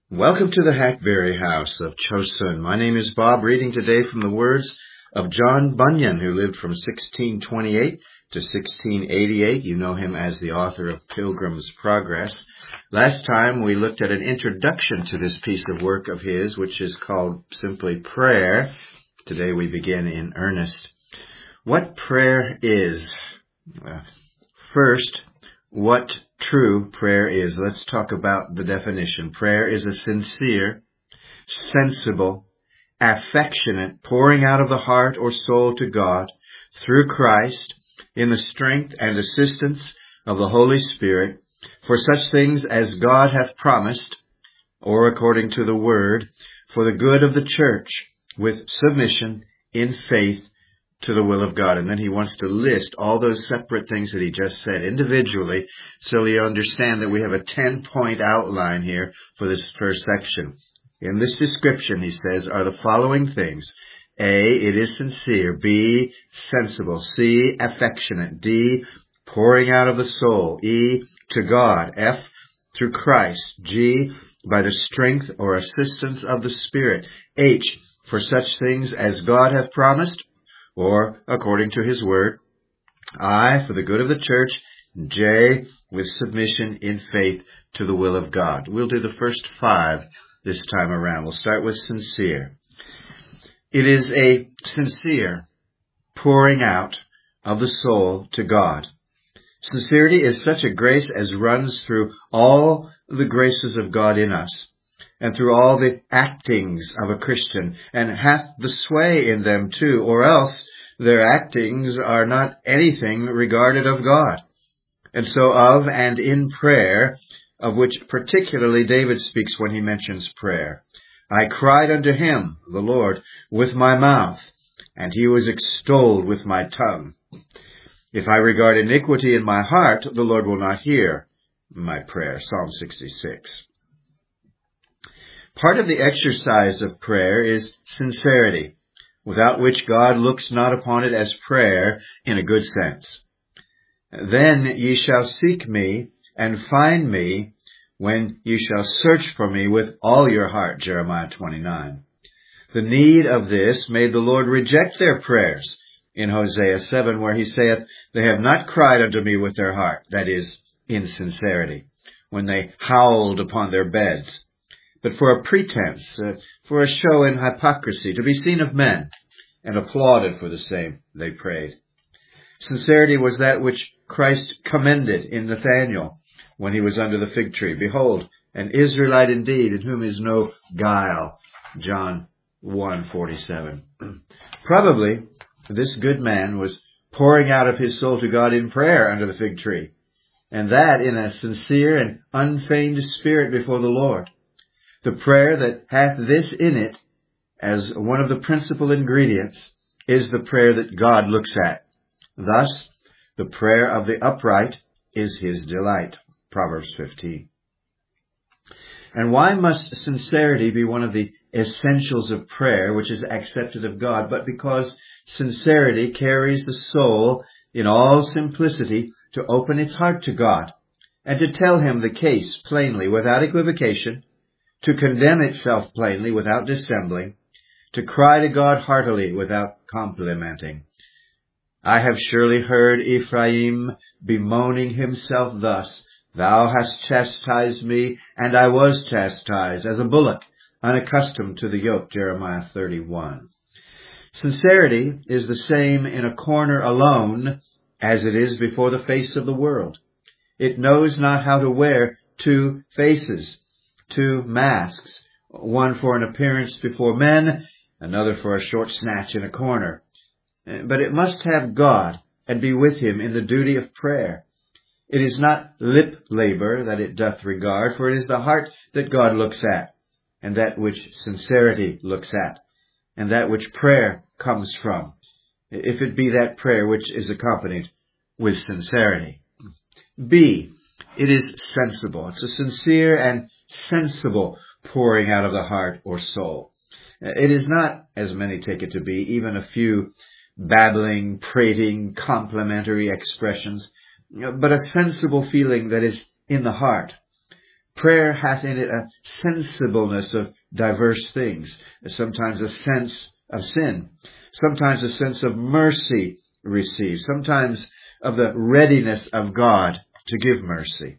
Welcome to the Hackberry House of Chosun. My name is Bob, reading today from the words of John Bunyan, who lived from 1628 to 1688. You know him as the author of Pilgrim's Progress. Last time we looked at an introduction to this piece of work of his, which is called simply Prayer. Today we begin in earnest. What prayer is? First, what true prayer is. Let's talk about the definition. Prayer is a sincere, sensible, affectionate pouring out of the heart or soul to God through Christ in the strength and assistance of the Holy Spirit for such things as God hath promised, or according to the Word, for the good of the church, with submission in faith to the will of God. And then he wants to list all those separate things that he just said individually, so you understand that we have a 10-point outline here for this first section. In this description, he says, are the following things. A, it is sincere. B, sensible. C, affectionate. D, pouring out of the soul. E, to God. F, through Christ. G, by the strength or assistance of the Spirit. H, for such things as God hath promised, or according to his word. I, for the good of the church. J, with submission in faith to the will of God. We'll do the first 5 this time around. We'll start with sincere. It is a sincere pouring out of the soul to God. Sincerity is such a grace as runs through all the graces of God in us, and through all the actings of a Christian, and hath the sway in them too, or else their actings are not anything regarded of God. And so of and in prayer, of which particularly David speaks when he mentions prayer. I cried unto him, the Lord, with my mouth, and he was extolled with my tongue. If I regard iniquity in my heart, the Lord will not hear my prayer. Psalm 66. Part of the exercise of prayer is sincerity, without which God looks not upon it as prayer in a good sense. Then ye shall seek me and find me when ye shall search for me with all your heart, Jeremiah 29. The need of this made the Lord reject their prayers in Hosea 7, where he saith, they have not cried unto me with their heart, that is, in sincerity, when they howled upon their beds, but for a pretense, for a show in hypocrisy, to be seen of men, and applauded for the same, they prayed. Sincerity was that which Christ commended in Nathanael when he was under the fig tree. Behold, an Israelite indeed, in whom is no guile. John 1:47. Probably this good man was pouring out of his soul to God in prayer under the fig tree, and that in a sincere and unfeigned spirit before the Lord. The prayer that hath this in it as one of the principal ingredients is the prayer that God looks at. Thus, the prayer of the upright is his delight. Proverbs 15. And why must sincerity be one of the essentials of prayer, which is accepted of God? But because sincerity carries the soul in all simplicity to open its heart to God and to tell him the case plainly without equivocation, to condemn itself plainly without dissembling, to cry to God heartily without complimenting. I have surely heard Ephraim bemoaning himself thus, Thou hast chastised me, and I was chastised, as a bullock, unaccustomed to the yoke, Jeremiah 31. Sincerity is the same in a corner alone as it is before the face of the world. It knows not how to wear 2 faces, 2 masks, one for an appearance before men, another for a short snatch in a corner. But it must have God and be with him in the duty of prayer. It is not lip labor that it doth regard, for it is the heart that God looks at, and that which sincerity looks at, and that which prayer comes from, if it be that prayer which is accompanied with sincerity. B, it is sensible. It's a sincere and sensible pouring out of the heart or soul. It is not, as many take it to be, even a few babbling, prating, complimentary expressions, but a sensible feeling that is in the heart. Prayer hath in it a sensibleness of diverse things, sometimes a sense of sin, sometimes a sense of mercy received, sometimes of the readiness of God to give mercy.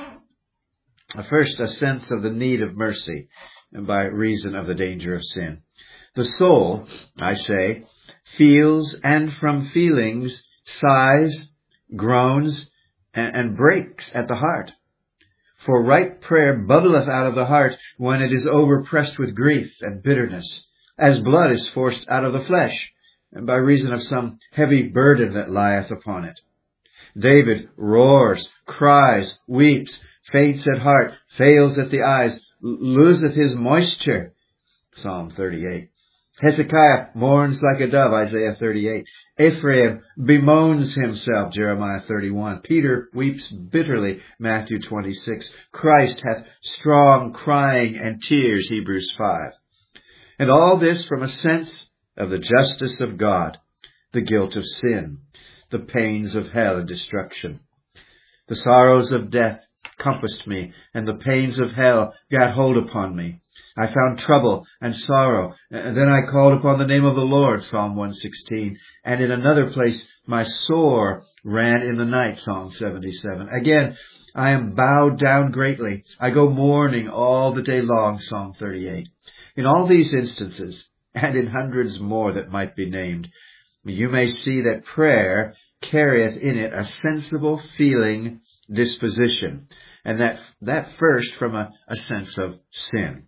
First, a sense of the need of mercy by reason of the danger of sin. The soul, I say, feels, and from feelings sighs, groans, and breaks at the heart. For right prayer bubbleth out of the heart when it is overpressed with grief and bitterness, as blood is forced out of the flesh, and by reason of some heavy burden that lieth upon it. David roars, cries, weeps, faints at heart, fails at the eyes, loseth his moisture. Psalm 38. Hezekiah mourns like a dove, Isaiah 38. Ephraim bemoans himself, Jeremiah 31. Peter weeps bitterly, Matthew 26. Christ hath strong crying and tears, Hebrews 5. And all this from a sense of the justice of God, the guilt of sin, the pains of hell and destruction. The sorrows of death compassed me, and the pains of hell got hold upon me. I found trouble and sorrow, and then I called upon the name of the Lord, Psalm 116. And in another place, my sore ran in the night, Psalm 77. Again, I am bowed down greatly. I go mourning all the day long, Psalm 38. In all these instances, and in hundreds more that might be named, you may see that prayer carrieth in it a sensible feeling disposition, and that first from a sense of sin.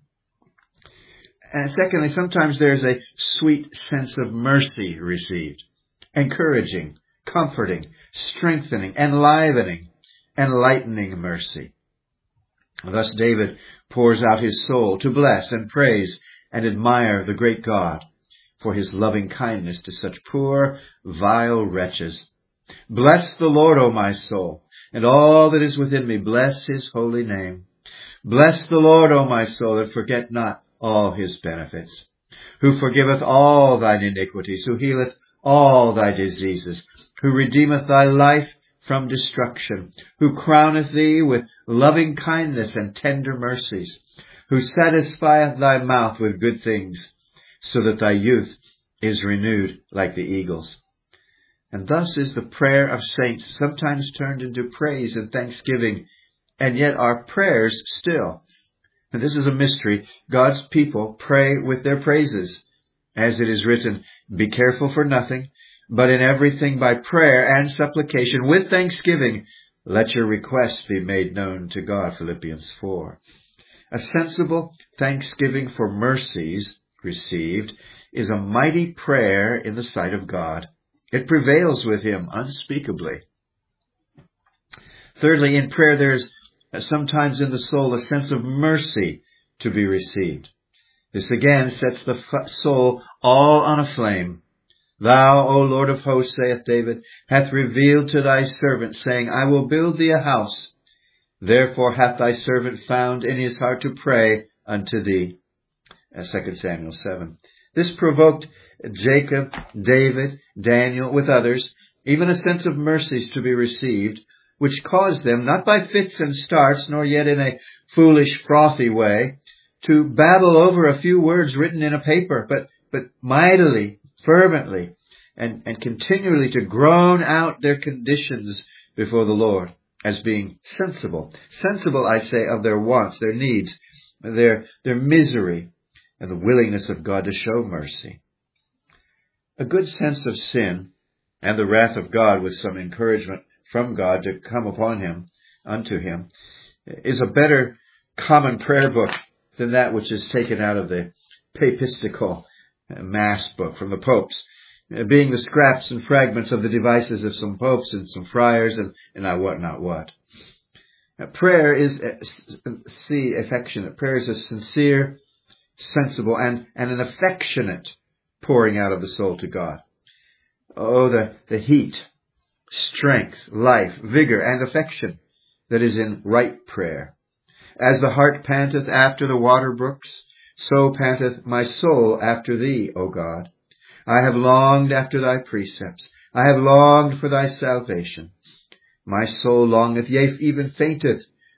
And secondly, sometimes there's a sweet sense of mercy received, encouraging, comforting, strengthening, enlivening, enlightening mercy. Thus David pours out his soul to bless and praise and admire the great God for his loving kindness to such poor, vile wretches. Bless the Lord, O my soul, and all that is within me, bless his holy name. Bless the Lord, O my soul, and forget not all his benefits, who forgiveth all thine iniquities, who healeth all thy diseases, who redeemeth thy life from destruction, who crowneth thee with loving kindness and tender mercies, who satisfieth thy mouth with good things, so that thy youth is renewed like the eagles. And thus is the prayer of saints sometimes turned into praise and thanksgiving, and yet are prayers still. And this is a mystery. God's people pray with their praises. As it is written, be careful for nothing, but in everything by prayer and supplication with thanksgiving, let your requests be made known to God. Philippians 4. A sensible thanksgiving for mercies received is a mighty prayer in the sight of God. It prevails with him unspeakably. Thirdly, in prayer there is sometimes in the soul a sense of mercy to be received. This again sets the soul all on a flame. Thou, O Lord of hosts, saith David, hath revealed to thy servant, saying, I will build thee a house. Therefore hath thy servant found in his heart to pray unto thee. 2 Samuel 7. This provoked Jacob, David, Daniel, with others, even a sense of mercies to be received, which caused them, not by fits and starts, nor yet in a foolish, frothy way, to babble over a few words written in a paper, but mightily, fervently, and continually to groan out their conditions before the Lord, as being sensible. Sensible, I say, of their wants, their needs, their misery, and the willingness of God to show mercy. A good sense of sin and the wrath of God with some encouragement from God to come upon him, unto him, is a better common prayer book than that which is taken out of the papistical mass book from the popes, being the scraps and fragments of the devices of some popes and some friars and I what not what. Prayer is, affectionate. Prayer is a sincere, sensible, and an affectionate pouring out of the soul to God. Oh, the heat, strength, life, vigor, and affection that is in right prayer. As the hart panteth after the water brooks, so panteth my soul after thee, O God. I have longed after thy precepts. I have longed for thy salvation. My soul longeth, yea, even fainteth,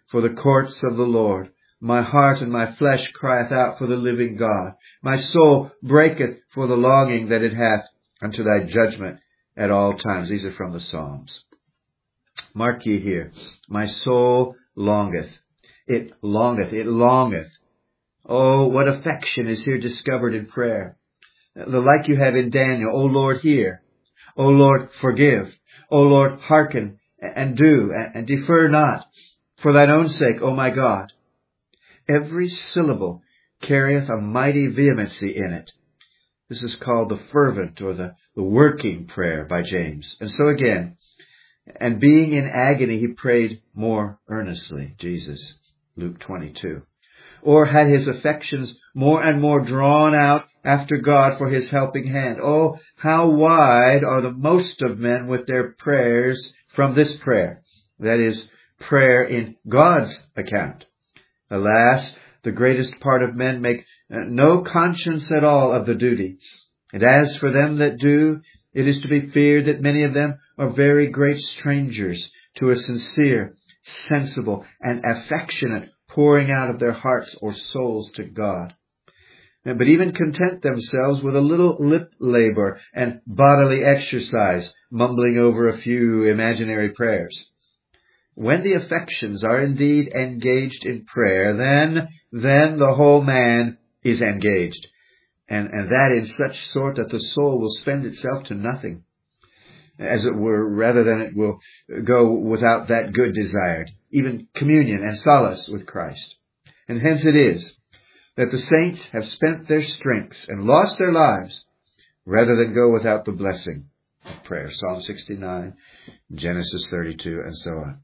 for the courts of the Lord. My heart and my flesh crieth out for the living God. My soul breaketh for the longing that it hath unto thy judgment at all times. These are from the Psalms. Mark ye here, my soul longeth. It longeth. It longeth. Oh, what affection is here discovered in prayer. The like you have in Daniel. O Lord, hear. O Lord, forgive. O Lord, hearken and do and defer not. For thine own sake, O my God. Every syllable carrieth a mighty vehemency in it. This is called the fervent or the working prayer by James. And so again, and being in agony, he prayed more earnestly, Jesus, Luke 22. Or had his affections more and more drawn out after God for his helping hand. Oh, how wide are the most of men with their prayers from this prayer, that is, prayer in God's account. Alas, the greatest part of men make no conscience at all of the duty. And as for them that do, it is to be feared that many of them are very great strangers to a sincere, sensible, and affectionate pouring out of their hearts or souls to God. But even content themselves with a little lip labor and bodily exercise, mumbling over a few imaginary prayers. When the affections are indeed engaged in prayer, then the whole man is engaged, and that in such sort that the soul will spend itself to nothing, as it were, rather than it will go without that good desired, even communion and solace with Christ. And hence it is that the saints have spent their strengths and lost their lives rather than go without the blessing of prayer. Psalm 69, Genesis 32, and so on.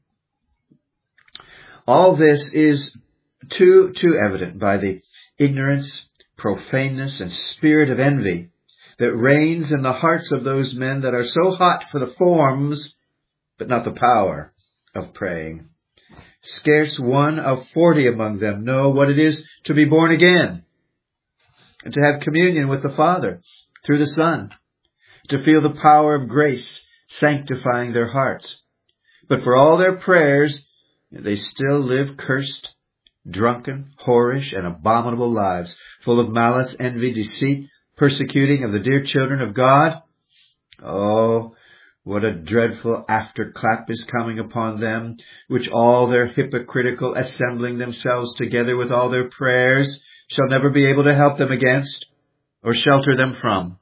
All this is too evident by the ignorance, profaneness, and spirit of envy that reigns in the hearts of those men that are so hot for the forms, but not the power of praying. Scarce one of 40 among them know what it is to be born again, and to have communion with the Father through the Son, to feel the power of grace sanctifying their hearts. But for all their prayers, they still live cursed, drunken, whorish, and abominable lives, full of malice, envy, deceit, persecuting of the dear children of God. Oh, what a dreadful afterclap is coming upon them, which all their hypocritical assembling themselves together with all their prayers shall never be able to help them against or shelter them from.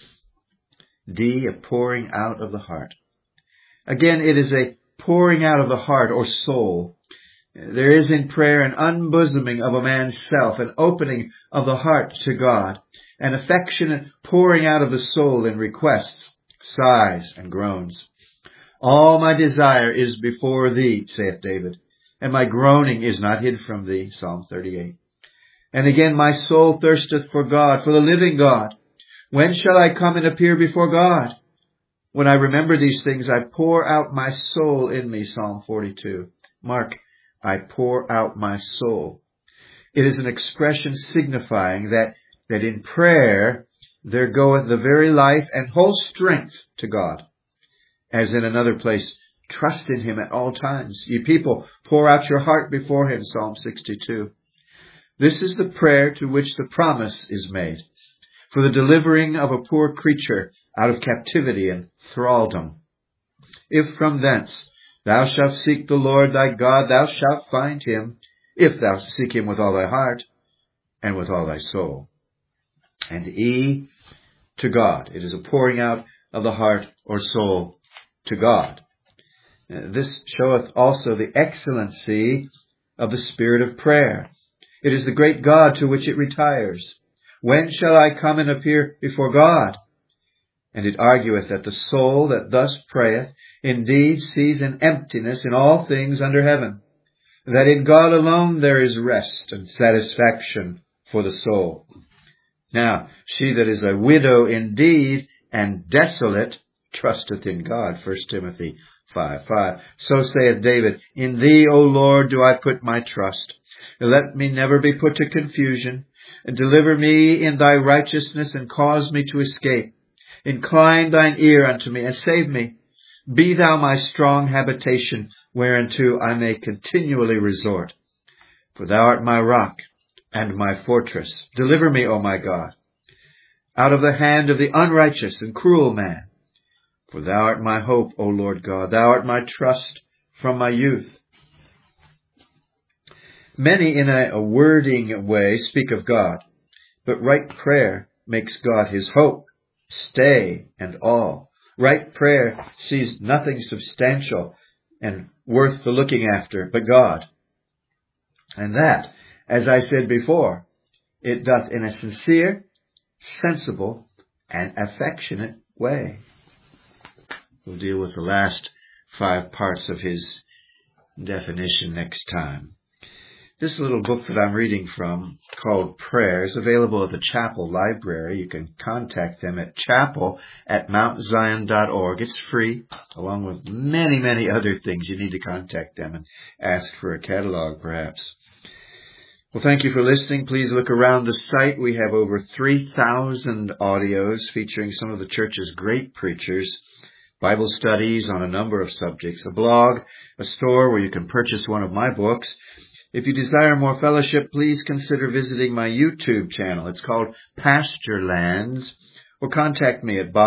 D, a pouring out of the heart. Again, it is a pouring out of the heart or soul. There is in prayer an unbosoming of a man's self, an opening of the heart to God, an affectionate pouring out of the soul in requests, sighs, and groans. All my desire is before thee, saith David, and my groaning is not hid from thee, Psalm 38. And again, my soul thirsteth for God, for the living God. When shall I come and appear before God? When I remember these things, I pour out my soul in me, Psalm 42. Mark, I pour out my soul. It is an expression signifying that in prayer there goeth the very life and whole strength to God. As in another place, trust in him at all times. Ye people, pour out your heart before him, Psalm 62. This is the prayer to which the promise is made, for the delivering of a poor creature out of captivity and thraldom. If from thence thou shalt seek the Lord thy God, thou shalt find him, if thou seek him with all thy heart and with all thy soul. And E, to God. It is a pouring out of the heart or soul to God. This showeth also the excellency of the spirit of prayer. It is the great God to which it retires. When shall I come and appear before God? And it argueth that the soul that thus prayeth indeed sees an emptiness in all things under heaven, that in God alone there is rest and satisfaction for the soul. Now, she that is a widow indeed and desolate trusteth in God, 1 Timothy 5:5. So saith David, in thee, O Lord, do I put my trust. Let me never be put to confusion. Deliver me in thy righteousness and cause me to escape. Incline thine ear unto me and save me. Be thou my strong habitation, whereunto I may continually resort. For thou art my rock and my fortress. Deliver me, O my God, out of the hand of the unrighteous and cruel man. For thou art my hope, O Lord God. Thou art my trust from my youth. Many in a wording way speak of God, but right prayer makes God his hope, stay, and all. Right prayer sees nothing substantial and worth the looking after but God. And that, as I said before, it doth in a sincere, sensible, and affectionate way. We'll deal with the last 5 parts of his definition next time. This little book that I'm reading from, called Prayer, is available at the Chapel Library. You can contact them at chapel@mountzion.org. It's free, along with many, many other things. You need to contact them and ask for a catalog, perhaps. Well, thank you for listening. Please look around the site. We have over 3,000 audios featuring some of the church's great preachers, Bible studies on a number of subjects, a blog, a store where you can purchase one of my books. If you desire more fellowship, please consider visiting my YouTube channel. It's called Pasturelands, or contact me at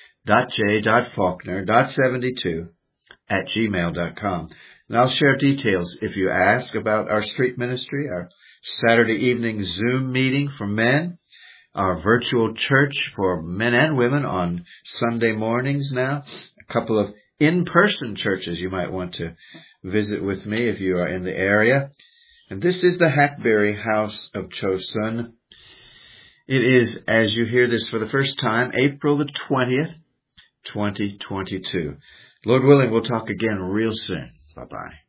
bob.j.faulkner.72@gmail.com. And I'll share details if you ask about our street ministry, our Saturday evening Zoom meeting for men, our virtual church for men and women on Sunday mornings now, a couple of in-person churches you might want to visit with me if you are in the area. And this is the Hackberry House of Chosun. It is, as you hear this for the first time, April the 20th, 2022. Lord willing, we'll talk again real soon. Bye-bye.